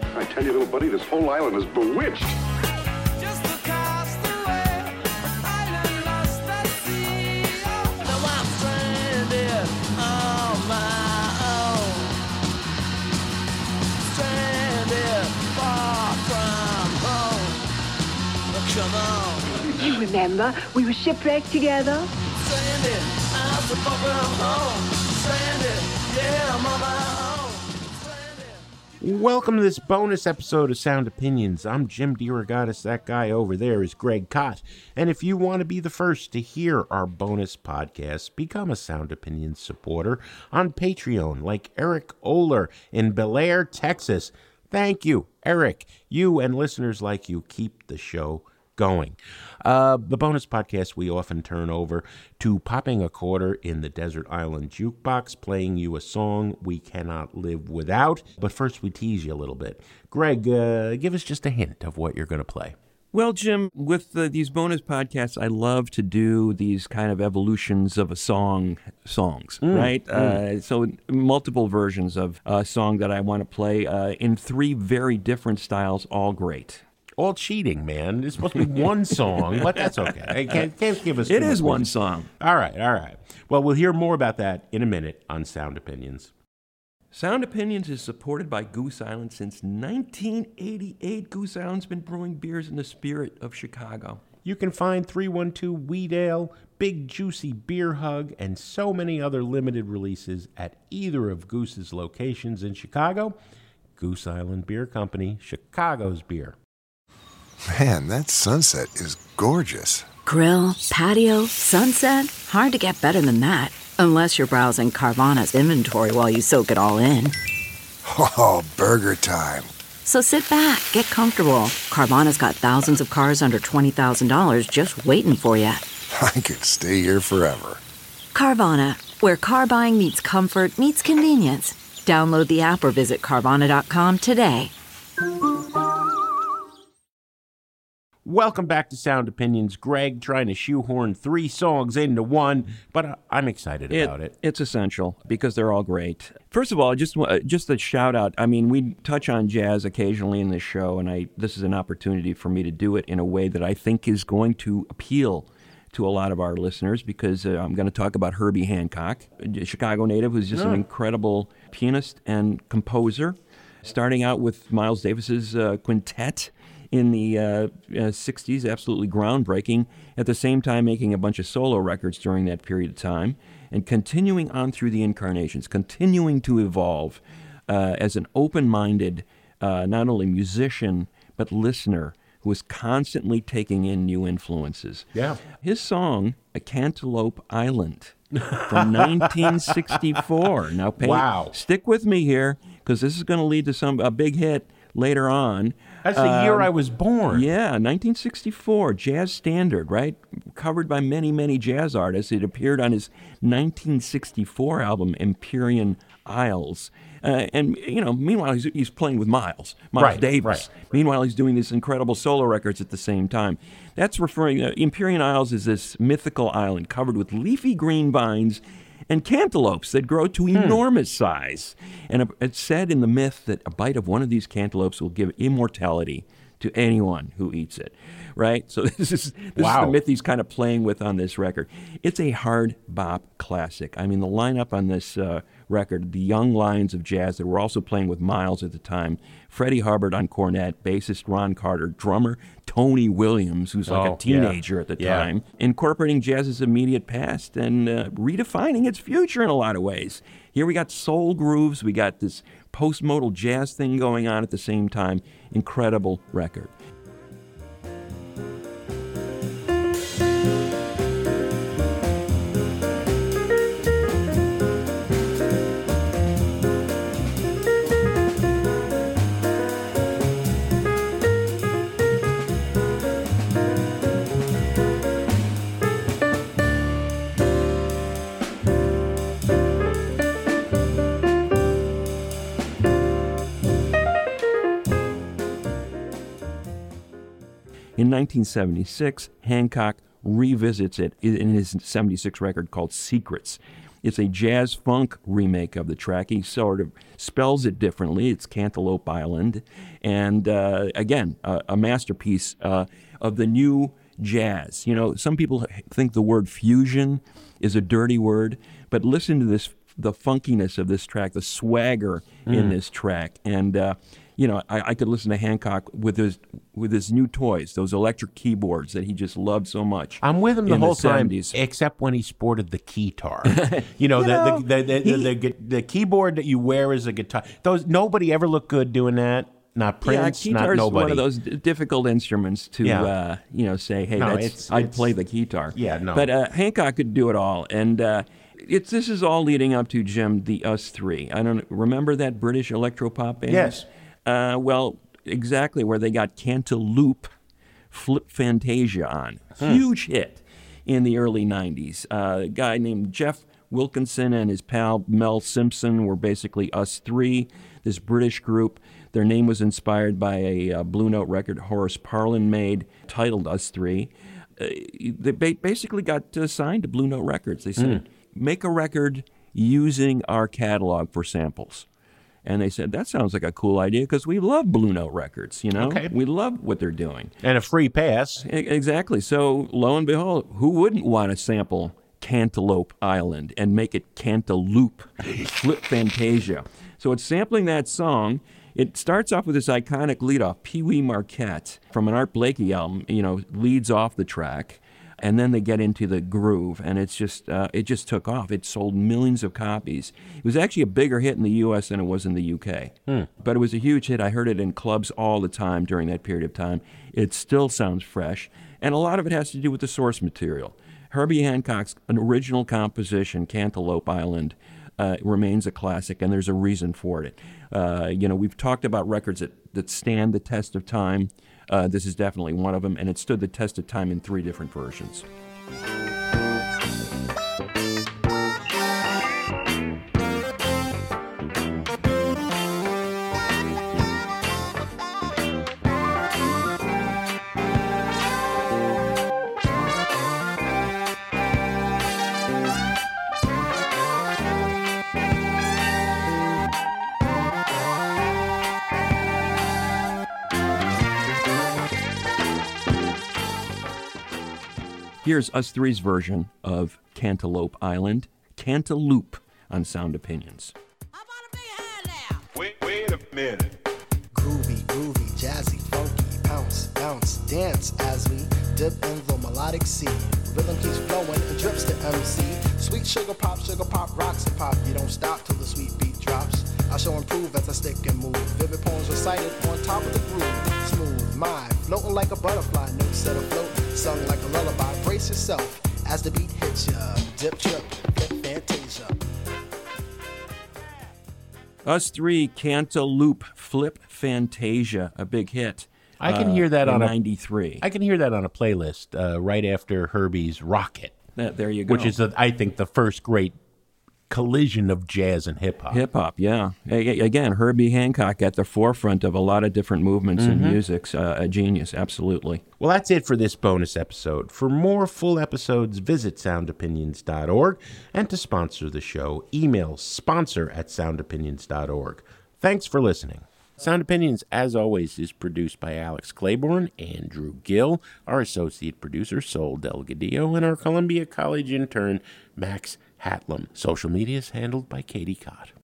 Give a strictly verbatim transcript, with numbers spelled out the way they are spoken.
I tell you, little buddy, this whole island is bewitched. Just a castaway, an island lost at sea. Now I'm stranded on my own. Stranded far from home. Come on. You remember, we were shipwrecked together. Stranded, I'm so far from home. Stranded, yeah, I'm on my own. Welcome to this bonus episode of Sound Opinions. I'm Jim DeRogatis. That guy over there is Greg Kot. And if you want to be the first to hear our bonus podcast, become a Sound Opinions supporter on Patreon, like Eric Oler in Bel Air, Texas. Thank you, Eric. You and listeners like you keep the show going. Uh, the bonus podcast we often turn over to popping a quarter in the desert island jukebox, playing you a song we cannot live without. But first we tease you a little bit. Greg, uh, give us just a hint of what you're going to play. Well, Jim, with the, these bonus podcasts, I love to do these kind of evolutions of a song, songs, Mm, right? mm. Uh, so multiple versions of a song that I want to play uh, in three very different styles, all great. All cheating, man. It's supposed to be one song, but that's okay. Can't, can't give us. It too is much one music. song. All right, all right. Well, we'll hear more about that in a minute on Sound Opinions. Sound Opinions is supported by Goose Island since nineteen eighty-eight. Goose Island's been brewing beers in the spirit of Chicago. You can find three one two Wheat Ale, Big Juicy Beer Hug, and so many other limited releases at either of Goose's locations in Chicago. Goose Island Beer Company, Chicago's beer. Man, that sunset is gorgeous. Grill, patio, sunset. Hard to get better than that. Unless you're browsing Carvana's inventory while you soak it all in. Oh, burger time. So sit back, get comfortable. Carvana's got thousands of cars under twenty thousand dollars just waiting for you. I could stay here forever. Carvana, where car buying meets comfort meets convenience. Download the app or visit Carvana dot com today. Welcome back to Sound Opinions. Greg trying to shoehorn three songs into one, but I'm excited about it. It's essential because they're all great. First of all, just uh, just a shout out. I mean, we touch on jazz occasionally in this show, and I this is an opportunity for me to do it in a way that I think is going to appeal to a lot of our listeners because uh, I'm going to talk about Herbie Hancock, a Chicago native who's just Yeah. an incredible pianist and composer, starting out with Miles Davis's uh, quintet in the uh, uh, sixties, absolutely groundbreaking, at the same time making a bunch of solo records during that period of time, and continuing on through the incarnations, continuing to evolve uh, as an open-minded, uh, not only musician, but listener who is constantly taking in new influences. Yeah. His song, A Cantaloupe Island, from nineteen sixty-four. Now, pay, Wow. stick with me here, because this is going to lead to some a big hit later on. That's the year Um, I was born. Yeah, nineteen sixty-four, jazz standard, right? Covered by many, many jazz artists. It appeared on his nineteen sixty-four album, Empyrean Isles. Uh, and, you know, meanwhile, he's, he's playing with Miles, Miles Right, Davis. right. Meanwhile, he's doing these incredible solo records at the same time. That's referring, uh, Empyrean Isles is this mythical island covered with leafy green vines and cantaloupes that grow to enormous size. And it- it's said in the myth that a bite of one of these cantaloupes will give immortality to anyone who eats it, right? So this is this Wow. is the myth he's kind of playing with on this record. It's a hard bop classic. I mean, the lineup on this uh, record, the young lions of jazz that were also playing with Miles at the time, Freddie Hubbard on cornet, bassist Ron Carter, drummer Tony Williams, who's like Oh, a teenager at the yeah. time, incorporating jazz's immediate past and uh, redefining its future in a lot of ways. Here we got soul grooves, we got this post-modal jazz thing going on at the same time. Incredible record. In nineteen seventy-six, Hancock revisits it in his seventy-six record called Secrets. It's a jazz funk remake of the track. He sort of spells it differently. It's Cantaloupe Island. And uh, again, uh, a masterpiece uh, of the new jazz. You know, some people think the word fusion is a dirty word, but listen to this, the funkiness of this track, the swagger mm. in this track. And, uh, you know, I, I could listen to Hancock with his with his new toys, those electric keyboards that he just loved so much. I'm with him the whole the time, seventies. Except when he sported the keytar. You know, You the, know, the, the, the, he- the, the, the keyboard that you wear as a guitar. Those nobody ever looked good doing that. Not Prince, yeah, not guitar is nobody. one of those d- difficult instruments to, Yeah. uh, you know, say, hey, No, that's, it's- I'd it's- play the guitar. Yeah, no. But uh, Hancock could do it all. And uh, it's this is all leading up to, Jim, the Us Three. I don't remember that British electropop band? Yes. Uh, well, exactly where they got Cantaloupe Flip Fantasia on. Hmm. Huge hit in the early nineties. Uh, a guy named Jeff Wilkinson and his pal Mel Simpson were basically Us Three, this British group. Their name was inspired by a uh, Blue Note record Horace Parlan made, titled Us Three. Uh, they ba- basically got uh, signed to Blue Note Records. They said, make a record using our catalog for samples. And they said, that sounds like a cool idea because we love Blue Note Records, you know? Okay. We love what they're doing. And a free pass. E- Exactly. So, lo and behold, who wouldn't want to sample Cantaloupe Island and make it Cantaloupe Flip Fantasia? So it's sampling that song. It starts off with this iconic lead-off. Pee Wee Marquette from an Art Blakey album, you know, leads off the track. And then they get into the groove, and it's just uh, it just took off. It sold millions of copies. It was actually a bigger hit in the U S than it was in the U K. Hmm. But it was a huge hit. I heard it in clubs all the time during that period of time. It still sounds fresh, and a lot of it has to do with the source material. Herbie Hancock's an original composition, Cantaloupe Island, uh, remains a classic, and there's a reason for it. Uh, you know, we've talked about records that, that stand the test of time. Uh, this is definitely one of them, and it stood the test of time in three different versions. Here's Us Three's version of Cantaloupe Island, Cantaloupe on Sound Opinions. Wait, wait a minute. Groovy, groovy, jazzy, funky, bounce, bounce, dance as we dip in the melodic sea. Rhythm keeps flowing and drips to M C. Sweet sugar pop, sugar pop, rocks and pop. You don't stop till the sweet beat drops. I shall improve as I stick and move. Vivid poems recited on top of the groove. Smooth, my, floating like a butterfly, notes set afloat, sung like a lullaby. Brace yourself as the beat hits ya. Dip, trip, flip, fantasia. Us Three, Cantaloupe Flip Fantasia, a big hit. I can uh, hear that in on a ninety-three. I can hear that on a playlist uh, right after Herbie's Rocket, That- there you go. which is, the, I think, the first great collision of jazz and hip hop. Hip hop, yeah. A- Again, Herbie Hancock at the forefront of a lot of different movements Mm-hmm. in music. Uh, a genius, absolutely. Well, that's it for this bonus episode. For more full episodes, visit sound opinions dot org. And to sponsor the show, email sponsor at sound opinions dot org. Thanks for listening. Sound Opinions, as always, is produced by Alex Claiborne, Andrew Gill, our associate producer, Sol Delgadillo, and our Columbia College intern, Max Hatlam. Social media is handled by Katie Cott.